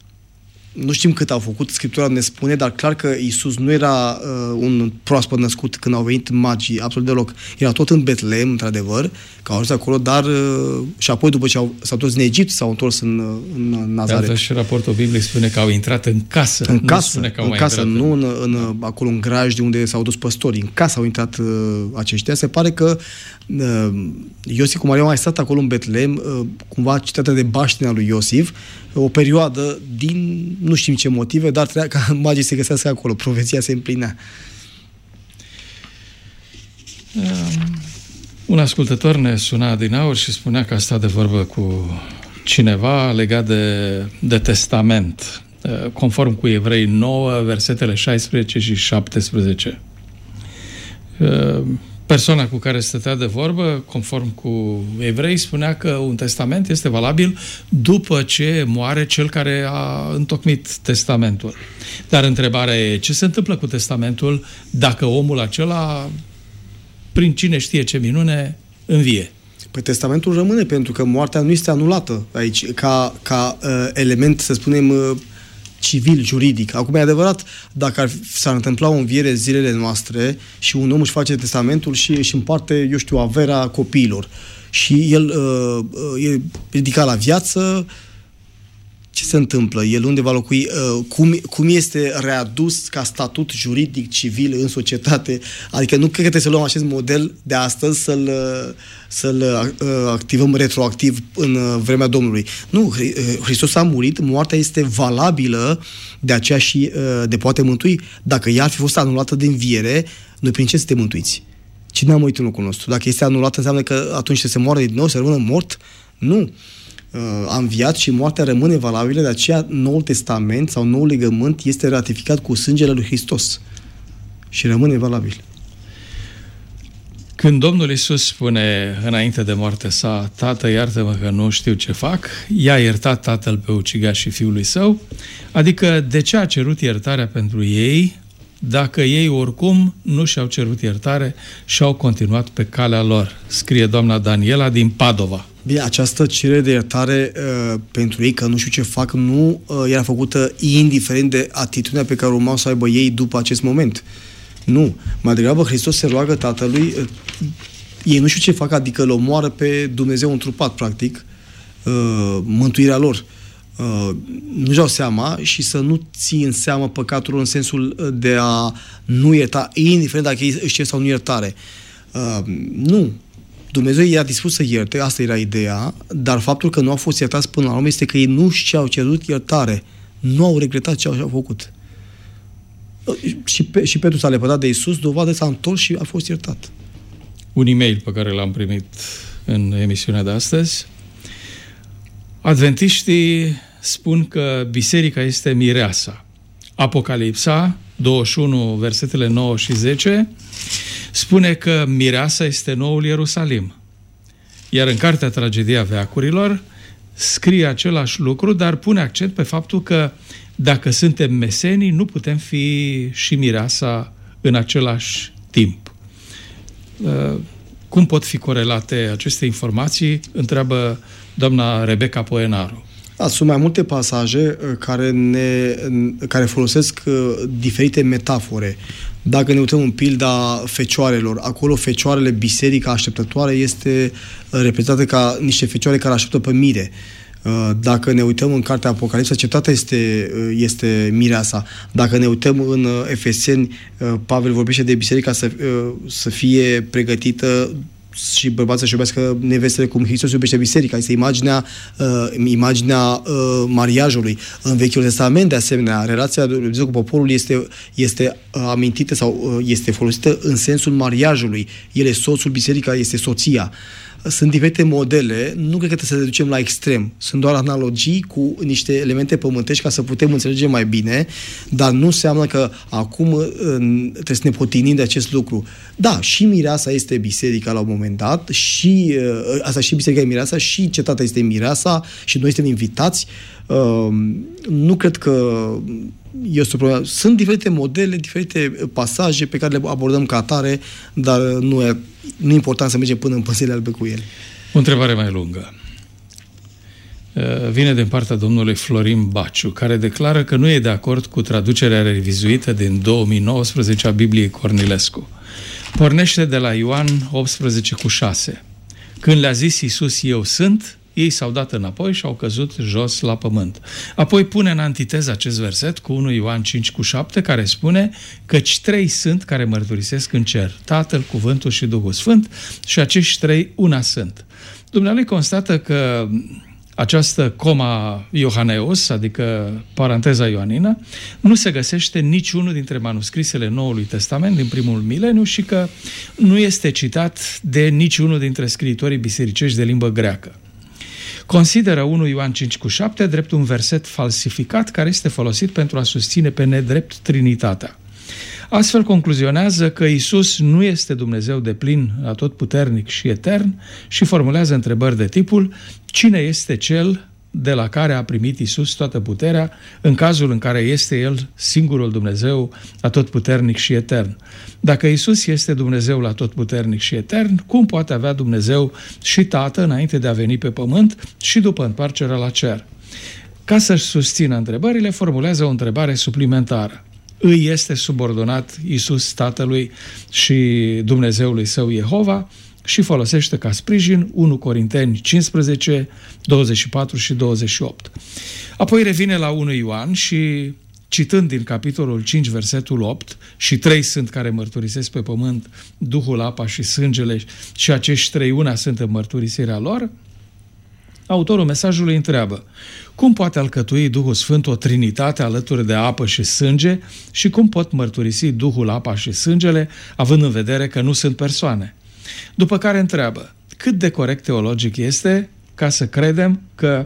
Nu știm cât au făcut, Scriptura ne spune, dar clar că Iisus nu era un proaspăt născut când au venit magii, absolut deloc. Era tot în Betlehem, într-adevăr, că au ajuns acolo, dar și apoi după ce s-au întors în Egipt, s-au întors în Nazaret. Dar și raportul Bibliei spune că au intrat în casă. În casă, nu acolo în graj unde s-au dus păstorii. În casă au intrat aceștia. Se pare că Iosif cu Maria mai stat acolo în Betlehem, cumva cetatea de baștina lui Iosif, o perioadă din nu știm ce motive, dar trebuia ca magii se găsească acolo. Profeția se împlinea. Un ascultător ne suna din aur și spunea că a stat de vorbă cu cineva legat de testament, conform cu Evrei 9, versetele 16 și 17. Persoana cu care stătea de vorbă, conform cu Evrei, spunea că un testament este valabil după ce moare cel care a întocmit testamentul. Dar întrebarea e, ce se întâmplă cu testamentul dacă omul acela, prin cine știe ce minune, învie? Păi testamentul rămâne, pentru că moartea nu este anulată aici, ca element, să spunem, civil, juridic. Acum e adevărat, dacă s-ar întâmpla o înviere zilele noastre și un om își face testamentul și își împarte, eu știu, averea copiilor și el e ridicat la viață, ce se întâmplă? El unde va locui? Cum este readus ca statut juridic, civil în societate? Adică nu cred că trebuie să luăm acest model de astăzi să-l activăm retroactiv în vremea Domnului. Nu, Hristos a murit, moartea este valabilă, de aceea și de poate mântui. Dacă ea ar fi fost anulată de înviere, noi prin ce suntem mântuiți? Cine a murit în locul nostru? Dacă este anulată, înseamnă că atunci se moară din nou, se rămână mort? Nu. A înviat și moartea rămâne valabilă, de aceea Noul Testament sau Noul Legământ este ratificat cu sângele lui Hristos și rămâne valabil. Când Domnul Iisus spune înainte de moartea sa, Tată, iartă-mă că nu știu ce fac, i-a iertat Tatăl pe ucigaș și fiului său, adică de ce a cerut iertarea pentru ei, dacă ei oricum nu și-au cerut iertare și au continuat pe calea lor, scrie doamna Daniela din Padova. Bine, această cerere de iertare pentru ei, că nu știu ce fac, nu era făcută indiferent de atitudinea pe care urmau să aibă ei după acest moment. Nu. Mai degrabă Hristos se roagă Tatălui, ei nu știu ce fac, adică îl omoară pe Dumnezeu întrupat, practic, mântuirea lor. Nu-și dau seama și să nu ții în seamă păcatul în sensul de a nu ierta, indiferent dacă ei își cer sau nu iertare. Nu. Dumnezeu i-a dispus să ierte, asta era ideea, dar faptul că nu au fost iertați până la urmă este că ei nu și-au cerut iertare. Nu au regretat ce au făcut. Și Petru s-a lepădat de Iisus, dovadă s-a întors și a fost iertat. un e-mail pe care l-am primit în emisiunea de astăzi. Adventiștii spun că biserica este mireasa. Apocalipsa 21, versetele 9 și 10, spune că mireasa este noul Ierusalim. Iar în cartea Tragedia veacurilor scrie același lucru, dar pune accent pe faptul că dacă suntem mesenii, nu putem fi și mireasa în același timp. Cum pot fi corelate aceste informații? Întreabă doamna Rebecca Poenaru. Sunt mai multe pasaje care folosesc diferite metafore. Dacă ne uităm în pilda fecioarelor, acolo fecioarele, biserica așteptătoare, este reprezentată ca niște fecioare care așteptă pe mire. Dacă ne uităm în cartea Apocalipsa, cetatea este mireasa. Dacă ne uităm în Efeseni, Pavel vorbește de biserica să fie pregătită și bărbații să-și iubească nevestele cum Hristos iubește biserica. Este imaginea mariajului. În Vechiul Testament, de asemenea, relația lui Dumnezeu cu poporul este amintită sau este folosită în sensul mariajului. El e soțul, biserica este soția. Sunt diferite modele, nu cred că trebuie să le ducem la extrem. Sunt doar analogii cu niște elemente pământești ca să putem înțelege mai bine, dar nu înseamnă că acum trebuie să ne potinim de acest lucru. Da, și mireasa este biserica la un moment dat, și biserica e mireasa, și cetatea este mireasa și noi suntem invitați. Nu cred că este o problemă. Sunt diferite modele, diferite pasaje pe care le abordăm ca atare, dar nu e important să mergem până în păsările albe cu ele. O întrebare mai lungă. Vine din partea domnului Florin Baciu, care declară că nu e de acord cu traducerea revizuită din 2019 a Bibliei Cornilescu. Pornește de la Ioan 18:6. Când le-a zis Iisus, eu sunt, ei s-au dat înapoi și au căzut jos la pământ. Apoi pune în antiteză acest verset cu 1 Ioan 5:7, care spune: căci 3 sunt care mărturisesc în cer, Tatăl, Cuvântul și Duhul Sfânt, și acești 3 una sunt. Dumnealui constată că această coma Iohaneus, adică paranteza ioanină, nu se găsește niciunul dintre manuscrisele Noului Testament din primul mileniu și că nu este citat de niciunul dintre scriitorii bisericești de limbă greacă. Consideră 1 Ioan 5:7 drept un verset falsificat care este folosit pentru a susține pe nedrept Trinitatea. Astfel concluzionează că Iisus nu este Dumnezeu deplin, atotputernic și etern și formulează întrebări de tipul: cine este cel de la care a primit Iisus toată puterea în cazul în care este El singurul Dumnezeu atotputernic și etern? Dacă Iisus este Dumnezeul atotputernic și etern, cum poate avea Dumnezeu și Tată înainte de a veni pe pământ și după întoarcerea la cer? Ca să-și susțină întrebările, formulează o întrebare suplimentară. Îi este subordonat Iisus Tatălui și Dumnezeului Său Jehova? Și folosește ca sprijin 1 Corinteni 15, 24 și 28. Apoi revine la 1 Ioan și, citând din capitolul 5, versetul 8, și 3 sunt care mărturisesc pe pământ, Duhul, apa și sângele, și acești 3 una sunt în mărturisirea lor, autorul mesajului întreabă: cum poate alcătui Duhul Sfânt o trinitate alături de apă și sânge și cum pot mărturisi Duhul, apa și sângele, având în vedere că nu sunt persoane? După care întreabă: cât de corect teologic este ca să credem că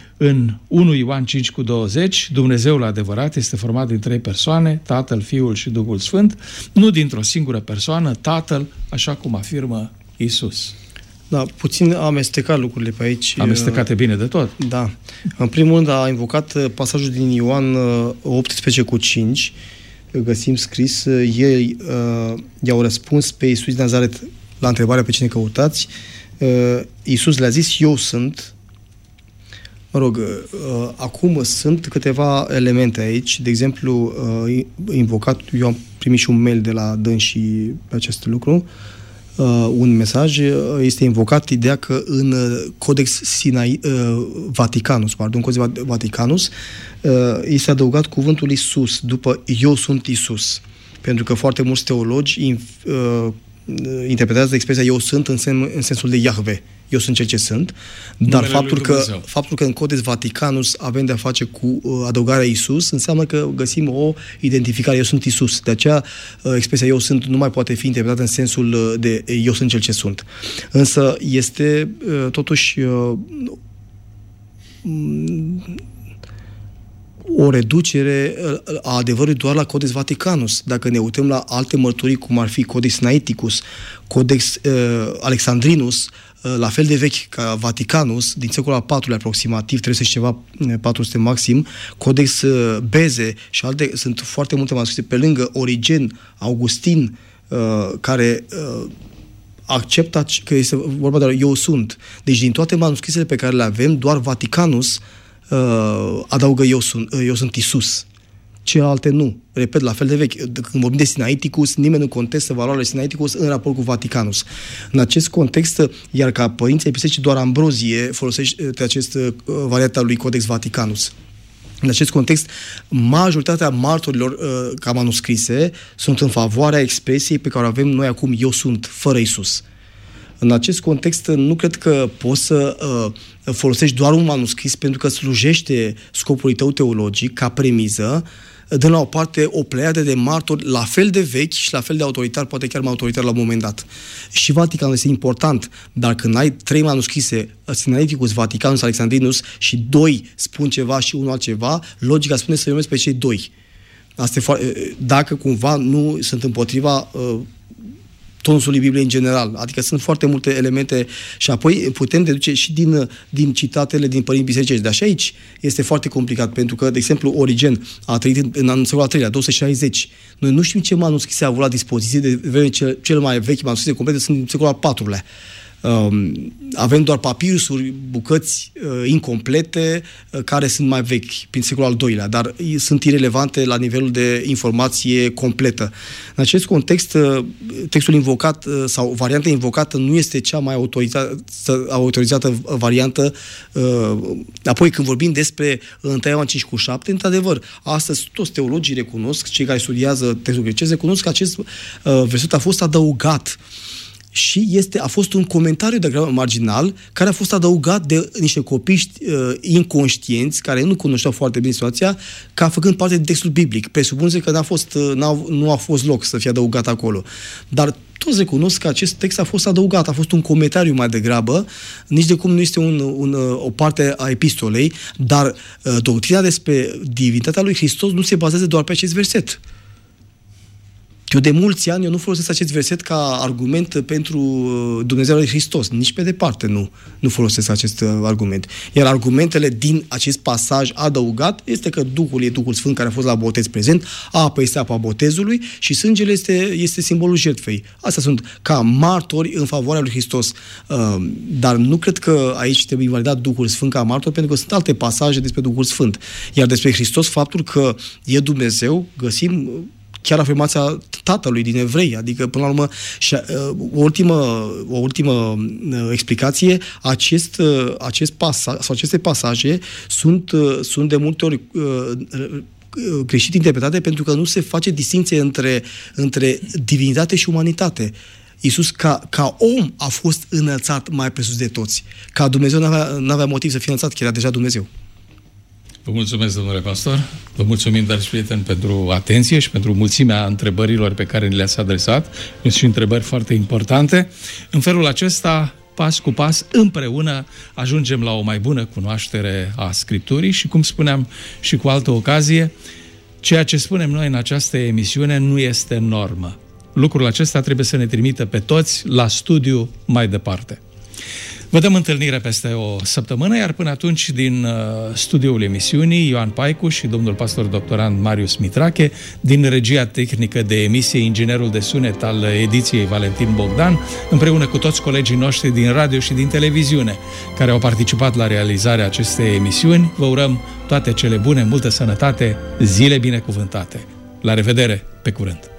în 1 Ioan 5:20 Dumnezeul adevărat este format din 3 persoane, Tatăl, Fiul și Duhul Sfânt, nu dintr-o singură persoană, Tatăl, așa cum afirmă Iisus. Da, puțin a amestecat lucrurile pe aici. Amestecate bine de tot. Da. În primul rând a invocat pasajul din Ioan 18:5. Găsim scris: ei i-au răspuns pe Iisus din Nazaret la întrebarea pe cine căutați. Iisus le-a zis: eu sunt. Mă rog, acum sunt câteva elemente aici. De exemplu, invocat, eu am primit și un mail de la dânsii pe acest lucru, un mesaj, este invocat ideea că în Codex Vaticanus, este adăugat cuvântul Iisus după eu sunt Iisus. Pentru că foarte mulți teologi interpretează expresia eu sunt în sensul de Iahve. Eu sunt cel ce sunt, dar faptul că în Codex Vaticanus avem de-a face cu adăugarea Iisus înseamnă că găsim o identificare, eu sunt Iisus. De aceea expresia eu sunt nu mai poate fi interpretată în sensul de eu sunt cel ce sunt. Însă este totuși o reducere a adevărului doar la Codex Vaticanus. Dacă ne uităm la alte mărturii, cum ar fi Codex Sinaiticus, Codex Alexandrinus, la fel de vechi ca Vaticanus, din secolul al IV-lea aproximativ, 300 și ceva, 400 maxim, Codex Beze și alte, sunt foarte multe manuscrise, pe lângă Origen, Augustin, care acceptă că este vorba de eu sunt. Deci din toate manuscrisele pe care le avem, doar Vaticanus adaugă eu sunt Iisus. Celelalte nu. Repet, la fel de vechi. Când vorbim de Sinaiticus, nimeni nu contestă valoarea Sinaiticus în raport cu Vaticanus. În acest context, iar ca părinții bisericii, doar Ambrozie folosește această variantă lui Codex Vaticanus. În acest context, majoritatea martorilor ca manuscrise sunt în favoarea expresiei pe care o avem noi acum, eu sunt, fără Iisus. În acest context, nu cred că poți să folosești doar un manuscris pentru că slujește scopului tău teologic ca premiză, dând la o parte o pleiadă de martori la fel de vechi și la fel de autoritari, poate chiar mai autoritari la un moment dat. Și Vaticanul este important, dar când ai 3 manuscrise, Sinaiticus, Vaticanus, Alexandrinus, și 2 spun ceva și unul altceva, logica spune să urmezi pe cei 2. Asta e dacă cumva nu sunt împotriva tonusului Bibliei în general. Adică sunt foarte multe elemente și apoi putem deduce și din citatele din părinți bisericești. Dar și aici este foarte complicat, pentru că, de exemplu, Origen a trăit în secolul al III-lea, 260. Noi nu știm ce manuscrise a avut la dispoziție, de vreme cel mai vechi manuscrise complete sunt din secolul al IV-lea. Avem doar papirusuri, bucăți incomplete, care sunt mai vechi, prin secolul al II-lea, dar sunt irelevante la nivelul de informație completă. În acest context, textul invocat sau varianta invocată nu este cea mai autorizată variantă. Apoi, când vorbim despre 1 Ioan 5:7, într-adevăr, astăzi toți teologii recunosc, cei care studiază textul grecesc, recunosc că acest verset a fost adăugat și a fost un comentariu de grabă marginal care a fost adăugat de niște copii inconștienți care nu cunoșteau foarte bine situația, ca făcând parte din textul biblic. Presupune că nu a fost loc să fie adăugat acolo. Dar toți recunosc că acest text a fost adăugat, a fost un comentariu mai degrabă, nici de cum nu este o parte a epistolei, dar doctrina despre divinitatea lui Hristos nu se bazează doar pe acest verset. Eu de mulți ani nu folosesc acest verset ca argument pentru Dumnezeu lui Hristos. Nici pe departe nu folosesc acest argument. Iar argumentele din acest pasaj adăugat este că Duhul e Duhul Sfânt care a fost la botez prezent, apa este apa botezului și sângele este simbolul jertfei. Astea sunt ca martori în favoarea lui Hristos. Dar nu cred că aici trebuie invalidat Duhul Sfânt ca martor, pentru că sunt alte pasaje despre Duhul Sfânt. Iar despre Hristos, faptul că e Dumnezeu, găsim chiar afirmația Tatălui din Evrei, adică până la urmă o ultimă explicație, acest pasaj sau aceste pasaje sunt de multe ori greșit interpretate, pentru că nu se face distinție între divinitate și umanitate. Iisus ca om a fost înălțat mai presus de toți. Ca Dumnezeu n-avea motiv să fie înălțat, că era deja Dumnezeu. Vă mulțumesc, domnule pastor. Vă mulțumim, dragi prieteni, pentru atenție și pentru mulțimea întrebărilor pe care le-ați adresat. Sunt și întrebări foarte importante. În felul acesta, pas cu pas, împreună, ajungem la o mai bună cunoaștere a Scripturii și, cum spuneam și cu altă ocazie, ceea ce spunem noi în această emisiune nu este normă. Lucrul acesta trebuie să ne trimită pe toți la studiu mai departe. Vă dăm întâlnire peste o săptămână, iar până atunci, din studioul emisiunii, Ioan Paicu și domnul pastor doctorand Marius Mitrache, din regia tehnică de emisie, inginerul de sunet al ediției Valentin Bogdan, împreună cu toți colegii noștri din radio și din televiziune, care au participat la realizarea acestei emisiuni, vă urăm toate cele bune, multă sănătate, zile binecuvântate. La revedere, pe curând!